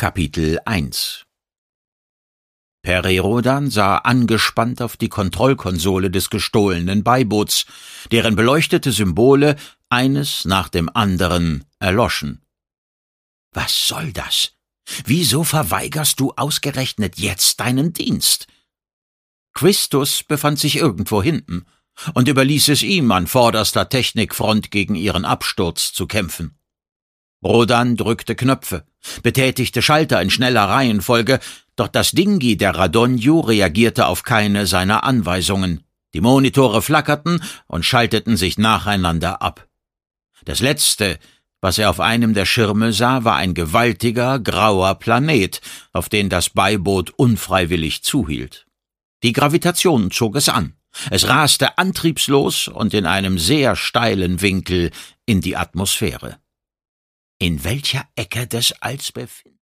Kapitel 1 Peri Rodan sah angespannt auf die Kontrollkonsole des gestohlenen Beiboots, deren beleuchtete Symbole eines nach dem anderen erloschen. »Was soll das? Wieso verweigerst du ausgerechnet jetzt deinen Dienst?« Quistus befand sich irgendwo hinten und überließ es ihm, an vorderster Technikfront gegen ihren Absturz zu kämpfen. Rodan drückte Knöpfe, betätigte Schalter in schneller Reihenfolge, doch das Dingi der Radonju reagierte auf keine seiner Anweisungen. Die Monitore flackerten und schalteten sich nacheinander ab. Das Letzte, was er auf einem der Schirme sah, war ein gewaltiger, grauer Planet, auf den das Beiboot unfreiwillig zuhielt. Die Gravitation zog es an. Es raste antriebslos und in einem sehr steilen Winkel in die Atmosphäre. In welcher Ecke des Alls befindet